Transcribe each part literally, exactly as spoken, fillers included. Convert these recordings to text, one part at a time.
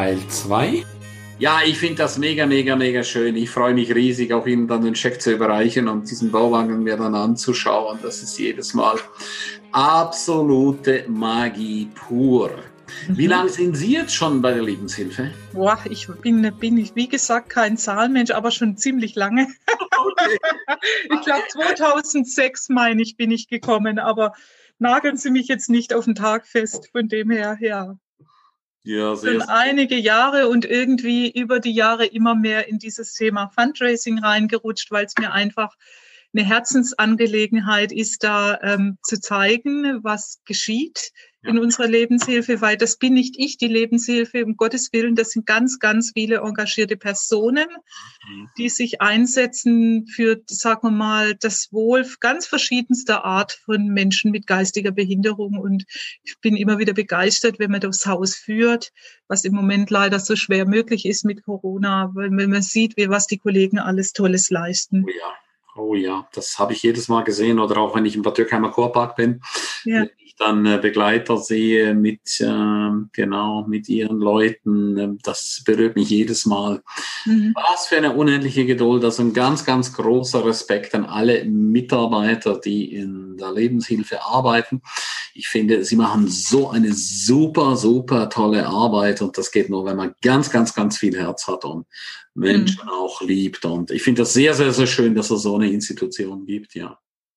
Teil zwei. Ja, ich finde das mega, mega, mega schön. Ich freue mich riesig, auch Ihnen dann den Scheck zu überreichen und diesen Bauwagen mir dann anzuschauen. Das ist jedes Mal absolute Magie pur. Wie Mhm. lange sind Sie jetzt schon bei der Lebenshilfe? Boah, ich bin, bin ich, wie gesagt, kein Zahlenmensch, aber schon ziemlich lange. Okay. Ich glaube, zweitausendsechs, meine ich, bin ich gekommen, aber nageln Sie mich jetzt nicht auf den Tag fest. Von dem her, ja. Ja, sehr, Schon sehr. einige Jahre und irgendwie über die Jahre immer mehr in dieses Thema Fundraising reingerutscht, weil es mir einfach eine Herzensangelegenheit ist, da ähm, zu zeigen, was geschieht Ja. in unserer Lebenshilfe, weil das bin nicht ich, die Lebenshilfe, um Gottes Willen, das sind ganz, ganz viele engagierte Personen, die sich einsetzen für, sagen wir mal, das Wohl ganz verschiedenster Art von Menschen mit geistiger Behinderung. Und ich bin immer wieder begeistert, wenn man das Haus führt, was im Moment leider so schwer möglich ist mit Corona, weil wenn man sieht, wie, was die Kollegen alles Tolles leisten. Oh ja, oh ja, das habe ich jedes Mal gesehen oder auch wenn ich im Bad Dürkheimer Kurpark bin, Ja. wenn ich dann äh, Begleiter sehe mit, äh, genau, mit ihren Leuten, äh, das berührt mich jedes Mal. Mhm. Was für eine unendliche Geduld, also ein ganz, ganz großer Respekt an alle Mitarbeiter, die in der Lebenshilfe arbeiten. Ich finde, sie machen so eine super, super tolle Arbeit und das geht nur, wenn man ganz, ganz, ganz viel Herz hat und Menschen Mhm. auch liebt. Und ich finde das sehr, sehr, sehr schön, dass es so eine Institution gibt, ja.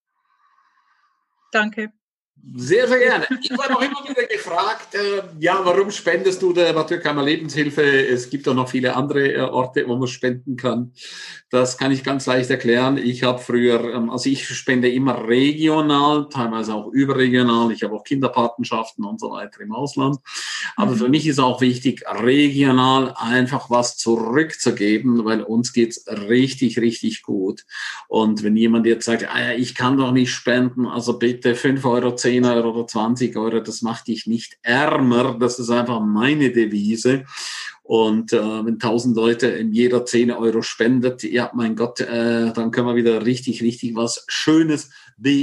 Danke. Sehr, sehr gerne. Ich war noch immer wieder gefragt, äh, ja, warum spendest du der Bad Dürkheimer Lebenshilfe? Es gibt auch noch viele andere äh, Orte, wo man spenden kann. Das kann ich ganz leicht erklären. Ich habe früher, ähm, also ich spende immer regional, teilweise auch überregional. Ich habe auch Kinderpatenschaften und so weiter im Ausland. Aber Mhm. für mich ist auch wichtig, regional einfach was zurückzugeben, weil uns geht's richtig, richtig gut. Und wenn jemand jetzt sagt, ah ja, ich kann doch nicht spenden, also bitte fünf Euro, zehn Euro oder zwanzig Euro, das macht dich nicht ärmer. Das ist einfach meine Devise. Und äh, wenn tausend Leute in jeder zehn Euro spendet, ja, mein Gott, äh, dann können wir wieder richtig, richtig was Schönes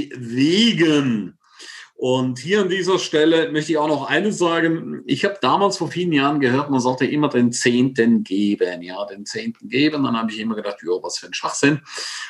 bewegen. Und hier an dieser Stelle möchte ich auch noch eines sagen. Ich habe damals vor vielen Jahren gehört, man sollte immer den Zehnten geben. Ja, den Zehnten geben. Dann habe ich immer gedacht, ja, was für ein Schwachsinn.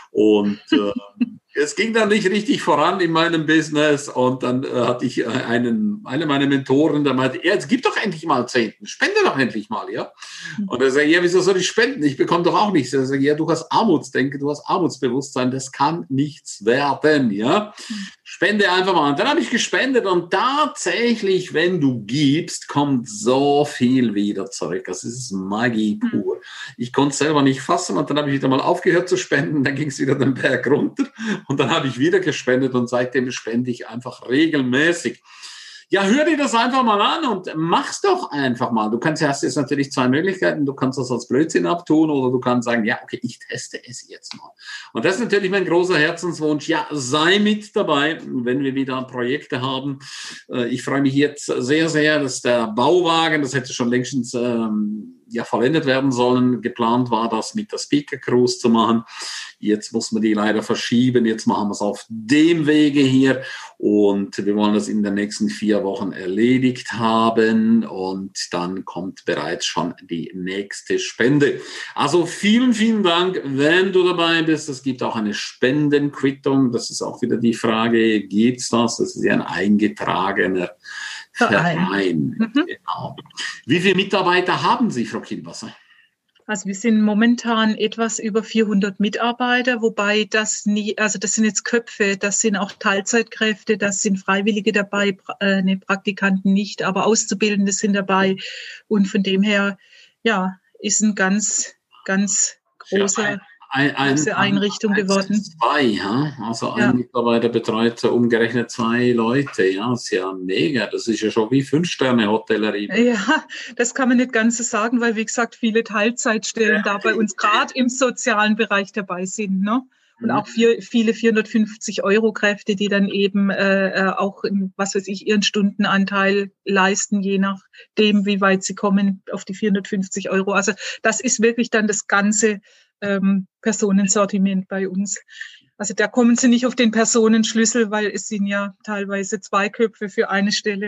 Und äh, es ging dann nicht richtig voran in meinem Business. Und dann äh, hatte ich einen, eine meiner Mentoren, der meinte, ja, jetzt gib doch endlich mal Zehnten. Spende doch endlich mal, ja. Und er sagt, ja, wieso soll ich spenden? Ich bekomme doch auch nichts. Er sagt, ja, du hast Armutsdenken, du hast Armutsbewusstsein. Das kann nichts werden, ja. Spende einfach mal. Und dann habe ich gespendet und tatsächlich, wenn du gibst, kommt so viel wieder zurück. Das ist Magie pur. Ich konnte es selber nicht fassen und dann habe ich wieder mal aufgehört zu spenden. Dann ging es wieder den Berg runter und dann habe ich wieder gespendet und seitdem spende ich einfach regelmäßig. Ja, hör dir das einfach mal an und mach's doch einfach mal. Du kannst, hast jetzt natürlich zwei Möglichkeiten. Du kannst das als Blödsinn abtun oder du kannst sagen, ja, okay, ich teste es jetzt mal. Und das ist natürlich mein großer Herzenswunsch. Ja, sei mit dabei, wenn wir wieder Projekte haben. Ich freue mich jetzt sehr, sehr, dass der Bauwagen, das hätte schon längstens ähm, ja vollendet werden sollen. Geplant war das mit der Speaker Cruise zu machen. Jetzt muss man die leider verschieben. Jetzt machen wir es auf dem Wege hier und wir wollen das in den nächsten vier Wochen erledigt haben und dann kommt bereits schon die nächste Spende. Also vielen, vielen Dank, wenn du dabei bist. Es gibt auch eine Spendenquittung. Das ist auch wieder die Frage, geht's das? Das ist ja ein eingetragener Verein. Verein. Mhm. Genau. Wie viele Mitarbeiter haben Sie, Frau Kielbasser? Also wir sind momentan etwas über vierhundert Mitarbeiter, wobei das nie, also das sind jetzt Köpfe, das sind auch Teilzeitkräfte, das sind Freiwillige dabei, äh, ne, Praktikanten nicht, aber Auszubildende sind dabei und von dem her, ja, ist ein ganz, ganz großer, ja, ein, ein, große Einrichtung ein, geworden. Zwei, ja? Also ein Ja. Mitarbeiter betreut umgerechnet zwei Leute, ja, das ist ja mega, das ist ja schon wie Fünf-Sterne-Hotellerie. Ja, das kann man nicht ganz so sagen, weil wie gesagt viele Teilzeitstellen ja, da bei uns gerade im sozialen Bereich dabei sind, ne? Und auch viel, viele vierhundertfünfzig Euro Kräfte, die dann eben äh, auch, in, was weiß ich, ihren Stundenanteil leisten, je nachdem, wie weit sie kommen auf die vierhundertfünfzig Euro. Also das ist wirklich dann das ganze ähm, Personensortiment bei uns. Also da kommen sie nicht auf den Personenschlüssel, weil es sind ja teilweise zwei Köpfe für eine Stelle, ne?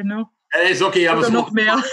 Äh, ist okay, aber oder so noch mehr.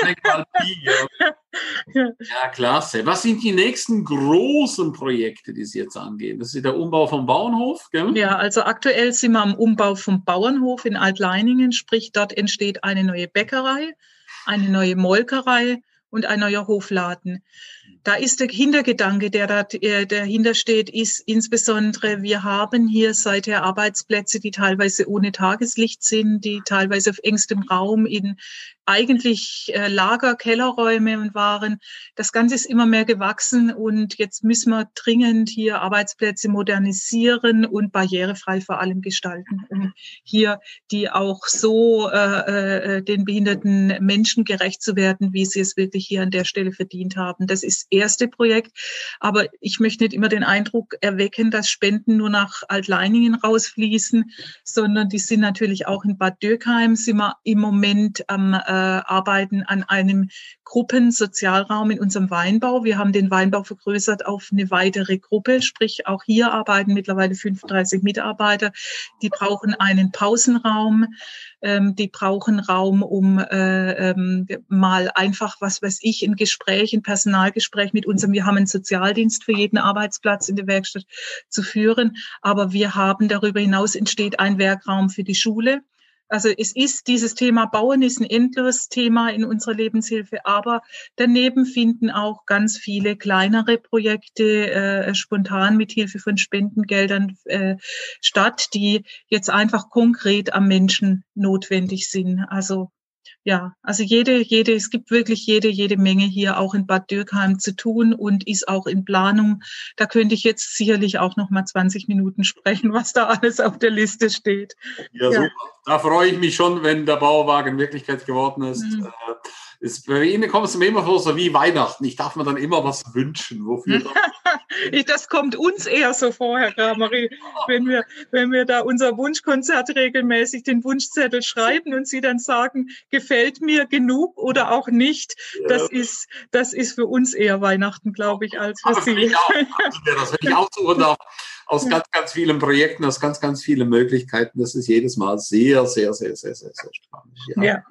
Ja. Ja, klasse. Was sind die nächsten großen Projekte, die Sie jetzt angehen? Das ist der Umbau vom Bauernhof, gell? Ja, also aktuell sind wir am Umbau vom Bauernhof in Altleiningen, sprich dort entsteht eine neue Bäckerei, eine neue Molkerei und ein neuer Hofladen. Da ist der Hintergedanke, der da äh, dahinter steht, ist insbesondere, wir haben hier seither Arbeitsplätze, die teilweise ohne Tageslicht sind, die teilweise auf engstem Raum in eigentlich äh, Lager, Kellerräume und waren. Das Ganze ist immer mehr gewachsen und jetzt müssen wir dringend hier Arbeitsplätze modernisieren und barrierefrei vor allem gestalten, um hier die auch so äh, äh, den behinderten Menschen gerecht zu werden, wie sie es wirklich hier an der Stelle verdient haben. Das ist das erste Projekt, aber ich möchte nicht immer den Eindruck erwecken, dass Spenden nur nach Altleiningen rausfließen, sondern die sind natürlich auch in Bad Dürkheim, sind wir im Moment am äh, arbeiten an einem Gruppensozialraum in unserem Weinbau. Wir haben den Weinbau vergrößert auf eine weitere Gruppe, sprich auch hier arbeiten mittlerweile fünfunddreißig Mitarbeiter. Die brauchen einen Pausenraum, ähm, die brauchen Raum, um äh, ähm, mal einfach, was weiß ich, ein Gespräch, ein Personalgespräch mit unserem, wir haben einen Sozialdienst für jeden Arbeitsplatz in der Werkstatt zu führen, aber wir haben darüber hinaus entsteht ein Werkraum für die Schule. Also es ist dieses Thema Bauen ist ein endloses Thema in unserer Lebenshilfe, aber daneben finden auch ganz viele kleinere Projekte äh, spontan mit Hilfe von Spendengeldern äh, statt, die jetzt einfach konkret am Menschen notwendig sind. Also ja, also jede, jede, es gibt wirklich jede, jede Menge hier auch in Bad Dürkheim zu tun und ist auch in Planung. Da könnte ich jetzt sicherlich auch noch mal zwanzig Minuten sprechen, was da alles auf der Liste steht. Ja, ja. Super. Da freue ich mich schon, wenn der Bauwagen Wirklichkeit geworden ist. Mhm. Ist bei Ihnen kommt es mir immer vor, so wie Weihnachten. Ich darf mir dann immer was wünschen. Wofür? Das kommt uns eher so vor, Herr Krameri, wenn wir, wenn wir da unser Wunschkonzert regelmäßig den Wunschzettel schreiben und Sie dann sagen, gefällt mir genug oder auch nicht. Ja. Das ist, das ist für uns eher Weihnachten, glaube ich, als für Aber Sie. Für mich auch. Also, das will ich aussuchen darf. Aus ganz, ganz vielen Projekten, aus ganz, ganz vielen Möglichkeiten. Das ist jedes Mal sehr, sehr, sehr, sehr, sehr, sehr spannend. Ja. Ja.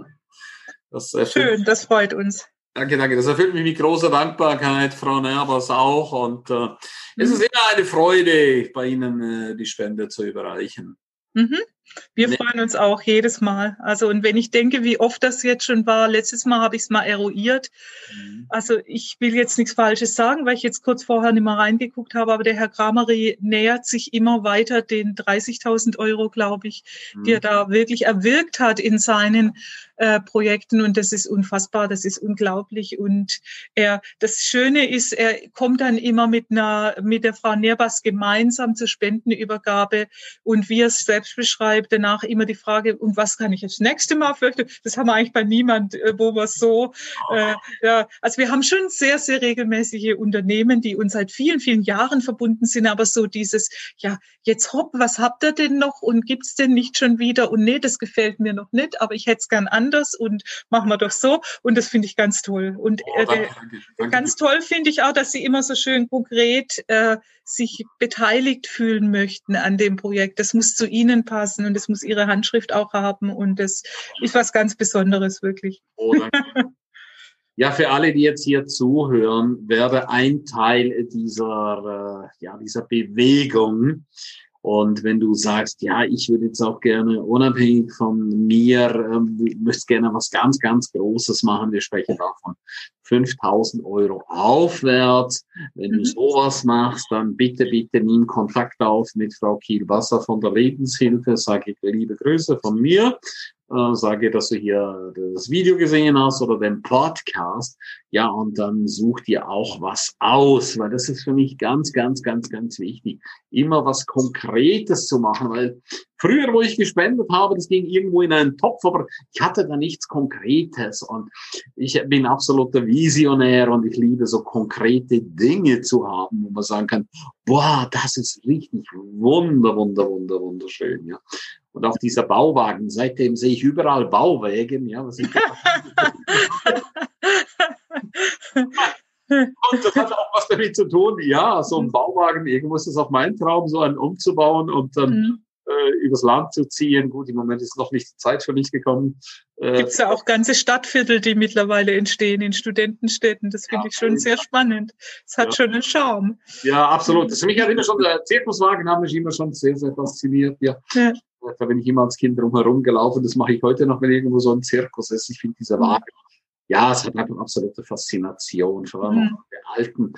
Das Schön, das freut uns. Danke, danke. Das erfüllt mich mit großer Dankbarkeit, Frau Nerbers auch. Und äh, mhm. es ist immer eine Freude, bei Ihnen äh, die Spende zu überreichen. Mhm. Wir nee. freuen uns auch jedes Mal. Also, und wenn ich denke, wie oft das jetzt schon war, letztes Mal habe ich es mal eruiert. Mhm. Also, ich will jetzt nichts Falsches sagen, weil ich jetzt kurz vorher nicht mal reingeguckt habe, aber der Herr Krameri nähert sich immer weiter den dreißigtausend Euro, glaube ich, mhm. die er da wirklich erwirkt hat in seinen äh, Projekten. Und das ist unfassbar, das ist unglaublich. Und er, das Schöne ist, er kommt dann immer mit einer, mit der Frau Nerbas gemeinsam zur Spendenübergabe und wie er es selbst beschreibt, danach immer die Frage, und was kann ich das nächste Mal fürchten? Das haben wir eigentlich bei niemand, wo wir so, äh, ja, also wir haben schon sehr, sehr regelmäßige Unternehmen, die uns seit vielen, vielen Jahren verbunden sind, aber so dieses, ja, jetzt hopp, was habt ihr denn noch und gibt's denn nicht schon wieder? Und nee, das gefällt mir noch nicht, aber ich hätte es gern anders und machen wir doch so. Und das finde ich ganz toll. Und äh, oh, danke, danke, danke. Ganz toll finde ich auch, dass Sie immer so schön konkret äh, sich beteiligt fühlen möchten an dem Projekt. Das muss zu Ihnen passen und das muss Ihre Handschrift auch haben und das ist was ganz Besonderes, wirklich. Oh, danke. Ja, für alle, die jetzt hier zuhören, werde ein Teil dieser, äh, ja, dieser Bewegung. Und wenn du sagst, ja, ich würde jetzt auch gerne unabhängig von mir, ähm, möchte gerne was ganz, ganz Großes machen. Wir sprechen davon fünftausend Euro aufwärts. Wenn mhm. du sowas machst, dann bitte, bitte nimm Kontakt auf mit Frau Kiel-Wasser von der Lebenshilfe. Sage ich liebe Grüße von mir. Äh, sage, dass du hier das Video gesehen hast oder den Podcast. Ja, und dann such dir auch was aus, weil das ist für mich ganz, ganz, ganz, ganz wichtig, immer was Konkretes zu machen, weil früher, wo ich gespendet habe, das ging irgendwo in einen Topf, aber ich hatte da nichts Konkretes und ich bin absoluter Visionär und ich liebe so konkrete Dinge zu haben, wo man sagen kann, boah, das ist richtig wunder, wunder, wunder, wunderschön, ja. Und auch dieser Bauwagen, seitdem sehe ich überall Bauwagen, ja, was ich und das hat auch was damit zu tun, ja, so ein Bauwagen, irgendwo ist es auch mein Traum, so einen umzubauen und dann mhm. äh, übers Land zu ziehen. Gut, im Moment ist noch nicht die Zeit für mich gekommen, äh, Gibt es ja auch ganze Stadtviertel, die mittlerweile entstehen in Studentenstädten. Das finde ja, ich schon sehr spannend. Es hat ja. schon einen Charme. Ja, absolut. Das mich hat immer schon, der Zirkuswagen hat mich immer schon sehr, sehr fasziniert. Ja. ja. Da bin ich immer als Kind drumherum gelaufen. Das mache ich heute noch, wenn irgendwo so ein Zirkus ist. Ich finde diese Wagen, ja, es hat einfach absolute Faszination, vor allem mhm. auch der alten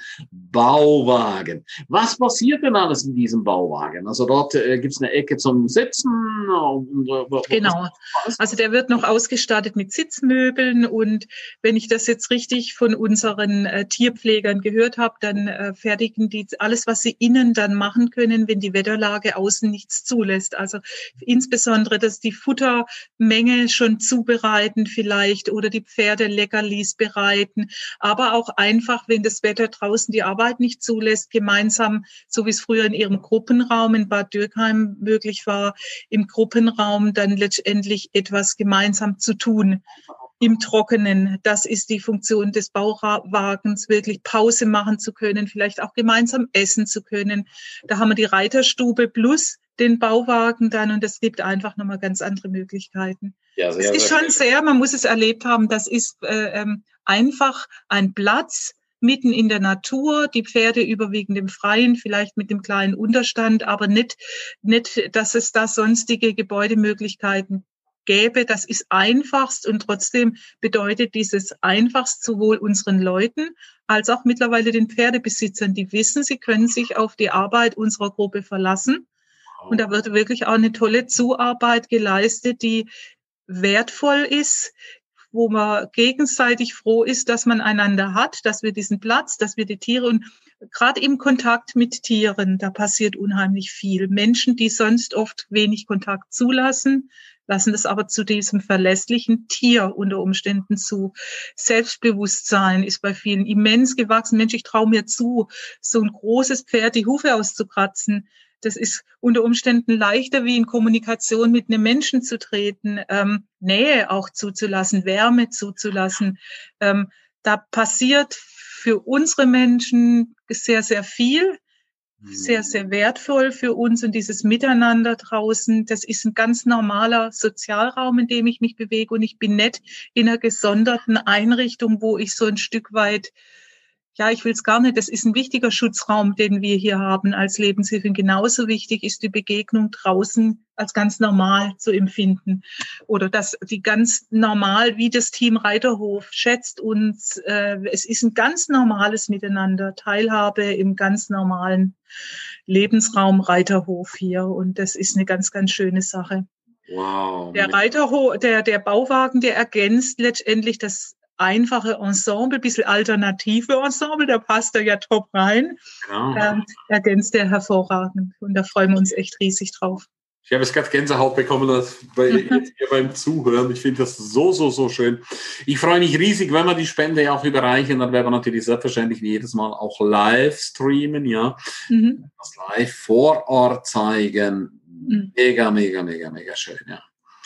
Bauwagen. Was passiert denn alles in diesem Bauwagen? Also dort äh, gibt es eine Ecke zum Sitzen. Und, äh, genau. Also der wird noch ausgestattet mit Sitzmöbeln und wenn ich das jetzt richtig von unseren äh, Tierpflegern gehört habe, dann äh, fertigen die alles, was sie innen dann machen können, wenn die Wetterlage außen nichts zulässt. Also insbesondere, dass die Futtermenge schon zubereiten vielleicht oder die Pferde Leckerlis bereiten, aber auch einfach, wenn das Wetter draußen die Arbeit nicht zulässt, gemeinsam, so wie es früher in ihrem Gruppenraum in Bad Dürkheim möglich war, im Gruppenraum dann letztendlich etwas gemeinsam zu tun. Im Trockenen, das ist die Funktion des Bauwagens, wirklich Pause machen zu können, vielleicht auch gemeinsam essen zu können. Da haben wir die Reiterstube plus den Bauwagen dann und das gibt einfach nochmal ganz andere Möglichkeiten. Ja, sehr, es ist sehr schon sehr, man muss es erlebt haben, das ist äh, ähm, einfach ein Platz mitten in der Natur, die Pferde überwiegend im Freien, vielleicht mit dem kleinen Unterstand, aber nicht, nicht, dass es da sonstige Gebäudemöglichkeiten gäbe. Das ist einfachst und trotzdem bedeutet dieses einfachst sowohl unseren Leuten als auch mittlerweile den Pferdebesitzern, die wissen, sie können sich auf die Arbeit unserer Gruppe verlassen. Und da wird wirklich auch eine tolle Zuarbeit geleistet, die wertvoll ist, wo man gegenseitig froh ist, dass man einander hat, dass wir diesen Platz, dass wir die Tiere und gerade im Kontakt mit Tieren, da passiert unheimlich viel. Menschen, die sonst oft wenig Kontakt zulassen, lassen das aber zu diesem verlässlichen Tier unter Umständen zu. Selbstbewusstsein ist bei vielen immens gewachsen. Mensch, ich traue mir zu, so ein großes Pferd die Hufe auszukratzen. Das ist unter Umständen leichter, wie in Kommunikation mit einem Menschen zu treten, ähm, Nähe auch zuzulassen, Wärme zuzulassen. Ähm, da passiert für unsere Menschen sehr, sehr viel, sehr, sehr wertvoll für uns und dieses Miteinander draußen, das ist ein ganz normaler Sozialraum, in dem ich mich bewege und ich bin nicht in einer gesonderten Einrichtung, wo ich so ein Stück weit ja, ich will es gar nicht. Das ist ein wichtiger Schutzraum, den wir hier haben als Lebenshilfe. Genauso wichtig ist die Begegnung draußen als ganz normal zu empfinden. Oder dass die ganz normal, wie das Team Reiterhof schätzt uns. Äh, es ist ein ganz normales Miteinander, Teilhabe im ganz normalen Lebensraum Reiterhof hier. Und das ist eine ganz, ganz schöne Sache. Wow. Der Reiterhof, der, der Bauwagen, der ergänzt letztendlich das einfache Ensemble, bisschen alternative Ensemble, da passt er ja top rein. Genau. Ähm, ergänzt er hervorragend und da freuen wir uns echt riesig drauf. Ich habe jetzt gerade Gänsehaut bekommen bei, jetzt hier beim Zuhören. Ich finde das so, so, so schön. Ich freue mich riesig, wenn wir die Spende auch überreichen. Dann werden wir natürlich selbstverständlich wie jedes Mal auch live streamen, ja. Mhm. Das live vor Ort zeigen. Mhm. Mega, mega, mega, mega schön, ja.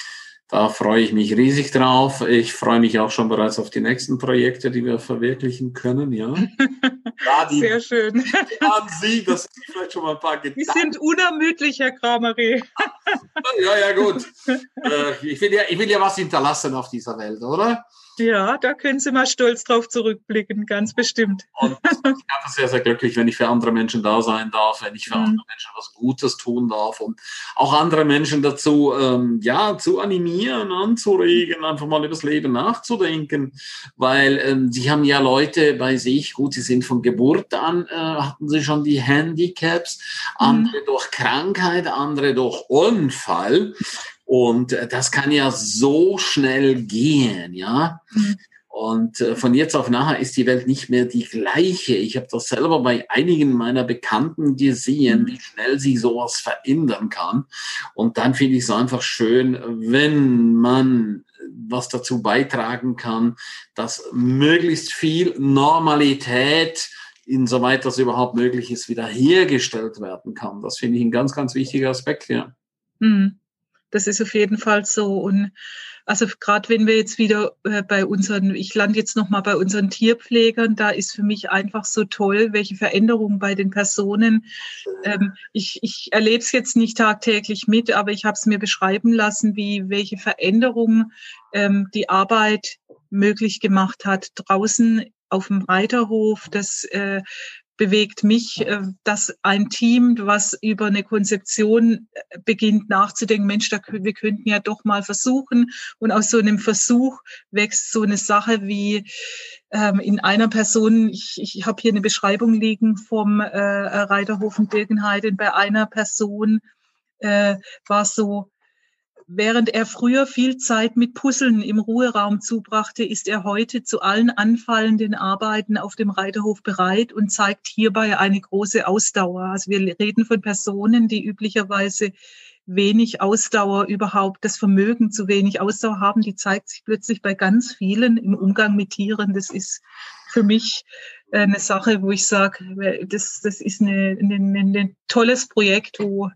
Da freue ich mich riesig drauf. Ich freue mich auch schon bereits auf die nächsten Projekte, die wir verwirklichen können, ja. Ja, die, sehr schön. An Sie, dass Sie vielleicht schon mal ein paar Gedanken. Die sind unermüdlich, Herr Kramery. Ja, ja, gut. Äh, ich will ja, ich will ja was hinterlassen auf dieser Welt, oder? Ja, da können Sie mal stolz drauf zurückblicken, ganz bestimmt. Und ich bin einfach sehr, sehr glücklich, wenn ich für andere Menschen da sein darf, wenn ich für mhm. andere Menschen was Gutes tun darf und auch andere Menschen dazu, ähm, ja, zu animieren, anzuregen, einfach mal über das Leben nachzudenken, weil ähm, sie haben ja Leute bei sich, gut, sie sind von Geburt an, äh, hatten sie schon die Handicaps, andere mhm. durch Krankheit, andere durch Unfall. Und das kann ja so schnell gehen, ja. Mhm. Und äh, von jetzt auf nachher ist die Welt nicht mehr die gleiche. Ich habe das selber bei einigen meiner Bekannten gesehen, wie schnell sich sowas verändern kann. Und dann finde ich es einfach schön, wenn man was dazu beitragen kann, dass möglichst viel Normalität, insoweit das überhaupt möglich ist, wieder hergestellt werden kann. Das finde ich ein ganz, ganz wichtiger Aspekt, ja. Mhm. Das ist auf jeden Fall so. Und also gerade wenn wir jetzt wieder äh, bei unseren, ich lande jetzt nochmal bei unseren Tierpflegern, da ist für mich einfach so toll, welche Veränderungen bei den Personen. Ähm, ich ich erlebe es jetzt nicht tagtäglich mit, aber ich habe es mir beschreiben lassen, wie welche Veränderungen ähm, die Arbeit möglich gemacht hat draußen auf dem Reiterhof. Das äh, bewegt mich, äh, dass ein Team, was über eine Konzeption äh, beginnt nachzudenken, Mensch, da, wir könnten ja doch mal versuchen. Und aus so einem Versuch wächst so eine Sache wie ähm, in einer Person, ich, ich habe hier eine Beschreibung liegen vom äh, Reiterhof in Birkenheide, bei einer Person äh, war so, während er früher viel Zeit mit Puzzeln im Ruheraum zubrachte, ist er heute zu allen anfallenden Arbeiten auf dem Reiterhof bereit und zeigt hierbei eine große Ausdauer. Also wir reden von Personen, die üblicherweise wenig Ausdauer überhaupt, das Vermögen zu wenig Ausdauer haben. Die zeigt sich plötzlich bei ganz vielen im Umgang mit Tieren. Das ist für mich eine Sache, wo ich sage, das, das ist eine, eine, ein tolles Projekt, wo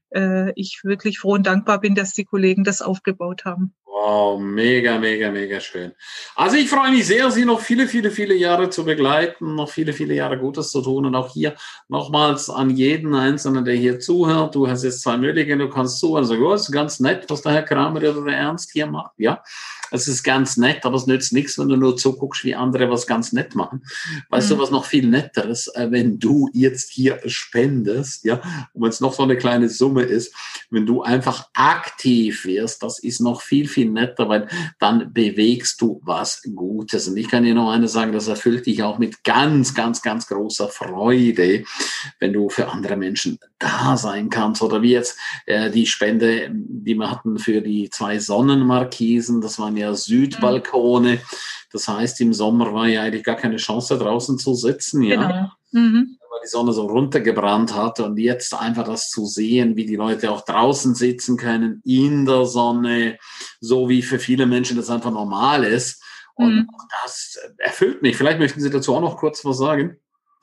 ich wirklich froh und dankbar bin, dass die Kollegen das aufgebaut haben. Wow, mega, mega, mega schön. Also ich freue mich sehr, Sie noch viele, viele, viele Jahre zu begleiten, noch viele, viele Jahre Gutes zu tun und auch hier nochmals an jeden Einzelnen, der hier zuhört. Du hast jetzt zwei Möglichkeiten, du kannst zuhören und sagen, oh, das ist ganz nett, was der Herr Kramer oder der Ernst hier macht. Ja, es ist ganz nett, aber es nützt nichts, wenn du nur zuguckst, wie andere was ganz nett machen. Weißt mhm. du, was noch viel netteres, wenn du jetzt hier spendest, ja, und wenn es noch so eine kleine Summe ist, wenn du einfach aktiv wirst, das ist noch viel, viel netter, weil dann bewegst du was Gutes. Und ich kann dir noch eine sagen, das erfüllt dich auch mit ganz, ganz, ganz großer Freude, wenn du für andere Menschen da sein kannst. Oder wie jetzt äh, die Spende, die wir hatten für die zwei Sonnenmarkisen, das waren ja Südbalkone. Das heißt, im Sommer war ja eigentlich gar keine Chance, draußen zu sitzen. Ja. Genau. Mhm. Weil die Sonne so runtergebrannt hat und jetzt einfach das zu sehen, wie die Leute auch draußen sitzen können, in der Sonne, so wie für viele Menschen das einfach normal ist. Und mhm. das erfüllt mich. Vielleicht möchten Sie dazu auch noch kurz was sagen.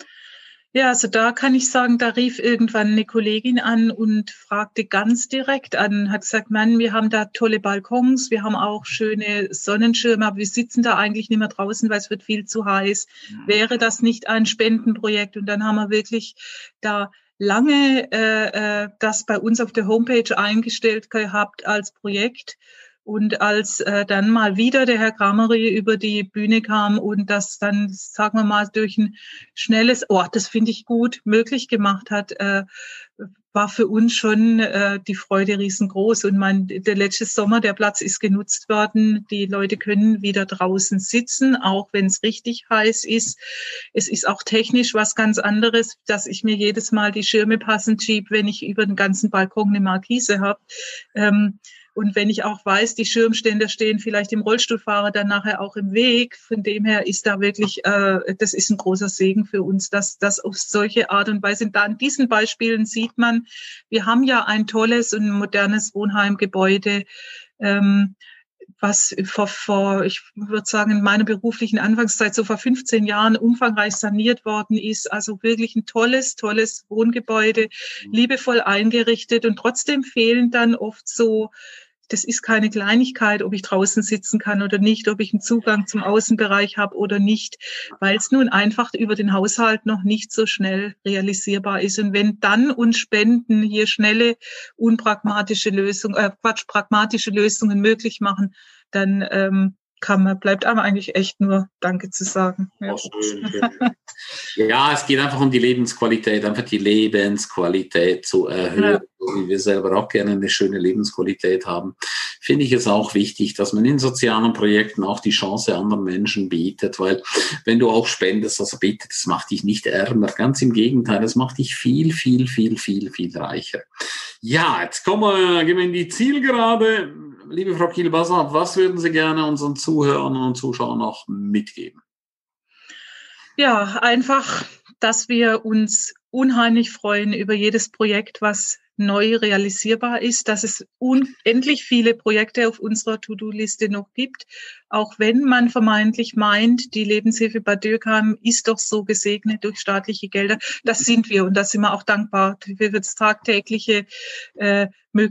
Ja, also da kann ich sagen, da rief irgendwann eine Kollegin an und fragte ganz direkt an, hat gesagt, Mann, wir haben da tolle Balkons, wir haben auch schöne Sonnenschirme, aber wir sitzen da eigentlich nicht mehr draußen, weil es wird viel zu heiß. Wäre das nicht ein Spendenprojekt? Und dann haben wir wirklich da lange äh, das bei uns auf der Homepage eingestellt gehabt als Projekt. Und als äh, dann mal wieder der Herr Kramery über die Bühne kam und das dann, sagen wir mal, durch ein schnelles, oh, das finde ich gut, möglich gemacht hat, äh, war für uns schon äh, die Freude riesengroß. Und mein, der letzte Sommer, der Platz ist genutzt worden. Die Leute können wieder draußen sitzen, auch wenn es richtig heiß ist. Es ist auch technisch was ganz anderes, dass ich mir jedes Mal die Schirme passend schiebe, wenn ich über den ganzen Balkon eine Markise habe. Ähm, Und wenn ich auch weiß, die Schirmständer stehen vielleicht dem Rollstuhlfahrer dann nachher auch im Weg, von dem her ist da wirklich, äh, das ist ein großer Segen für uns, dass das auf solche Art und Weise, da an diesen Beispielen sieht man, wir haben ja ein tolles und modernes Wohnheimgebäude, ähm, was vor, vor, ich würde sagen, in meiner beruflichen Anfangszeit so vor fünfzehn Jahren umfangreich saniert worden ist. Also wirklich ein tolles, tolles Wohngebäude, liebevoll eingerichtet und trotzdem fehlen dann oft so, das ist keine Kleinigkeit, ob ich draußen sitzen kann oder nicht, ob ich einen Zugang zum Außenbereich habe oder nicht, weil es nun einfach über den Haushalt noch nicht so schnell realisierbar ist. Und wenn dann uns Spenden hier schnelle, unpragmatische Lösungen, äh, Quatsch, pragmatische Lösungen möglich machen, dann ähm, kann man, bleibt einem eigentlich echt nur Danke zu sagen. Ja. Oh, schön, schön. Ja, es geht einfach um die Lebensqualität, einfach die Lebensqualität zu erhöhen, ja. So wie wir selber auch gerne eine schöne Lebensqualität haben. Finde ich es auch wichtig, dass man in sozialen Projekten auch die Chance anderen Menschen bietet, weil wenn du auch spendest, also bitte, das macht dich nicht ärmer, ganz im Gegenteil, das macht dich viel, viel, viel, viel, viel reicher. Ja, jetzt kommen wir, gehen wir in die Zielgerade. Liebe Frau Kielbasser, was würden Sie gerne unseren Zuhörern und Zuschauern noch mitgeben? Ja, einfach, dass wir uns unheimlich freuen über jedes Projekt, was neu realisierbar ist, dass es unendlich viele Projekte auf unserer To-Do-Liste noch gibt, auch wenn man vermeintlich meint, die Lebenshilfe Bad Dürkheim ist doch so gesegnet durch staatliche Gelder. Das sind wir und da sind wir auch dankbar für das tagtägliche äh, möglich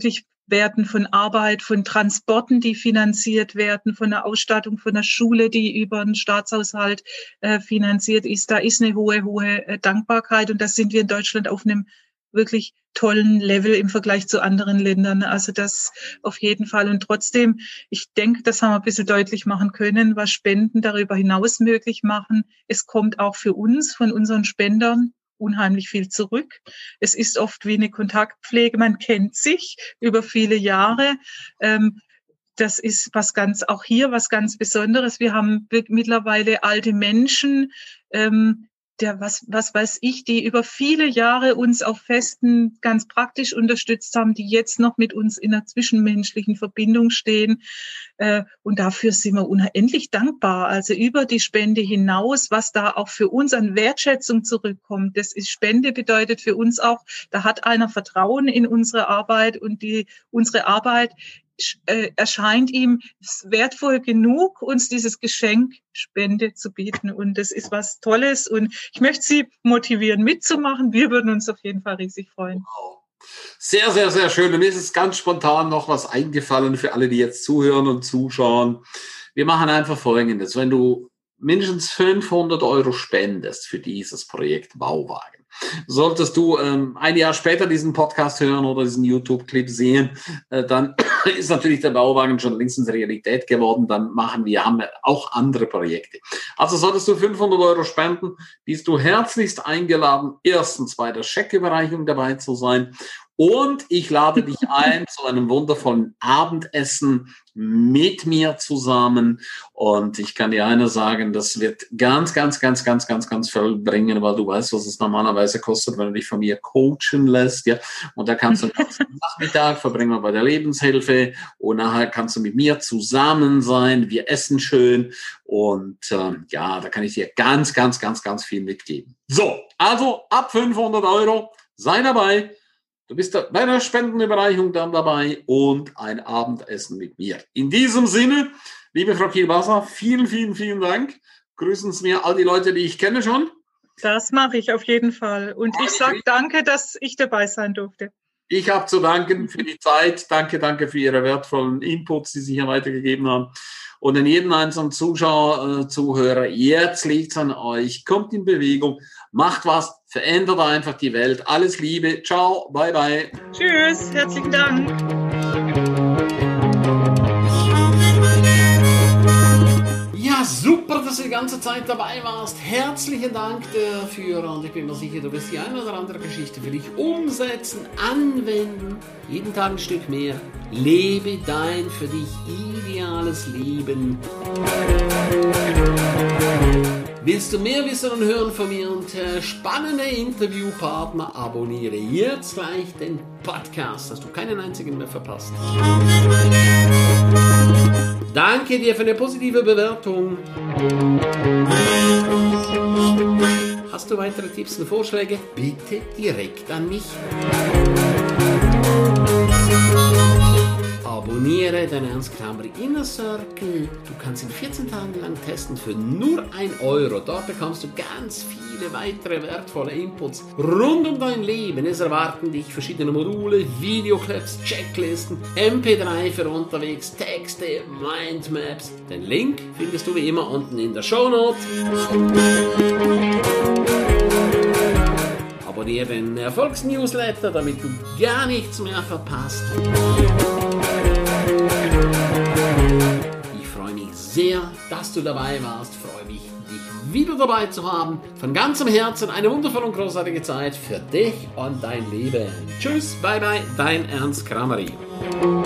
werden von Arbeit, von Transporten, die finanziert werden, von der Ausstattung von der Schule, die über einen Staatshaushalt äh, finanziert ist. Da ist eine hohe, hohe äh, Dankbarkeit und das sind wir in Deutschland auf einem wirklich tollen Level im Vergleich zu anderen Ländern. Also das auf jeden Fall. Und trotzdem, ich denke, das haben wir ein bisschen deutlich machen können, was Spenden darüber hinaus möglich machen. Es kommt auch für uns, von unseren Spendern, unheimlich viel zurück. Es ist oft wie eine Kontaktpflege. Man kennt sich über viele Jahre. Ähm, das ist was ganz, auch hier was ganz Besonderes. Wir haben mittlerweile alte Menschen, ähm, der, was, was weiß ich, die über viele Jahre uns auf Festen ganz praktisch unterstützt haben, die jetzt noch mit uns in einer zwischenmenschlichen Verbindung stehen. Äh, und dafür sind wir unendlich dankbar. Also über die Spende hinaus, was da auch für uns an Wertschätzung zurückkommt. Das ist Spende bedeutet für uns auch, da hat einer Vertrauen in unsere Arbeit und die, unsere Arbeit äh, erscheint ihm wertvoll genug, uns dieses Geschenk Spende zu bieten. Und das ist was Tolles. Und ich möchte Sie motivieren, mitzumachen. Wir würden uns auf jeden Fall riesig freuen. Wow. Sehr, sehr, sehr schön. Und mir ist es ganz spontan noch was eingefallen für alle, die jetzt zuhören und zuschauen. Wir machen einfach Folgendes. Wenn du mindestens fünfhundert Euro spendest für dieses Projekt Bauwagen, solltest du ähm, ein Jahr später diesen Podcast hören oder diesen YouTube-Clip sehen, äh, dann ist natürlich der Bauwagen schon längstens Realität geworden. Dann machen wir haben wir auch andere Projekte. Also solltest du fünfhundert Euro spenden, bist du herzlichst eingeladen, erstens bei der Schecküberreichung dabei zu sein. Und ich lade dich ein zu einem wundervollen Abendessen mit mir zusammen. Und ich kann dir eines sagen, das wird ganz, ganz, ganz, ganz, ganz, ganz viel bringen, weil du weißt, was es normalerweise kostet, wenn du dich von mir coachen lässt. Ja? Und da kannst du den ganzen Nachmittag verbringen bei der Lebenshilfe und nachher kannst du mit mir zusammen sein. Wir essen schön und ähm, ja, da kann ich dir ganz, ganz, ganz, ganz viel mitgeben. So, also ab fünfhundert Euro, sei dabei. Du bist bei der Spendenüberreichung dann dabei und ein Abendessen mit mir. In diesem Sinne, liebe Frau Kielbasa, vielen, vielen, vielen Dank. Grüßen Sie mir all die Leute, die ich kenne schon. Das mache ich auf jeden Fall. Und ich sage danke, dass ich dabei sein durfte. Ich habe zu danken für die Zeit. Danke, danke für Ihre wertvollen Inputs, die Sie hier weitergegeben haben. Und an jeden einzelnen Zuschauer, äh, Zuhörer, jetzt liegt es an euch. Kommt in Bewegung, macht was, verändert einfach die Welt. Alles Liebe, ciao, bye, bye. Tschüss, herzlichen Dank. Ja, super, dass du die ganze Zeit dabei warst. Herzlichen Dank dafür und ich bin mir sicher, du wirst die eine oder andere Geschichte für dich umsetzen, anwenden. Jeden Tag ein Stück mehr. Lebe dein für dich ideales Leben. Willst du mehr wissen und hören von mir und äh, spannende Interviewpartner? Abonniere jetzt gleich den Podcast, dass du keinen einzigen mehr verpasst. Danke dir für eine positive Bewertung. Hast du weitere Tipps und Vorschläge? Bitte direkt an mich. Abonniere den Ernst Krameri Inner Circle. Du kannst ihn vierzehn Tage lang testen für nur ein Euro. Dort bekommst du ganz viele weitere wertvolle Inputs rund um dein Leben. Es erwarten dich verschiedene Module, Videoclips, Checklisten, M P drei für unterwegs, Texte, Mindmaps. Den Link findest du wie immer unten in der Shownote. Abonniere den Erfolgsnewsletter, damit du gar nichts mehr verpasst. Ich freue mich sehr, dass du dabei warst. Ich freue mich, dich wieder dabei zu haben. Von ganzem Herzen eine wundervolle und großartige Zeit für dich und dein Leben. Tschüss, bye bye, dein Ernst Krameri.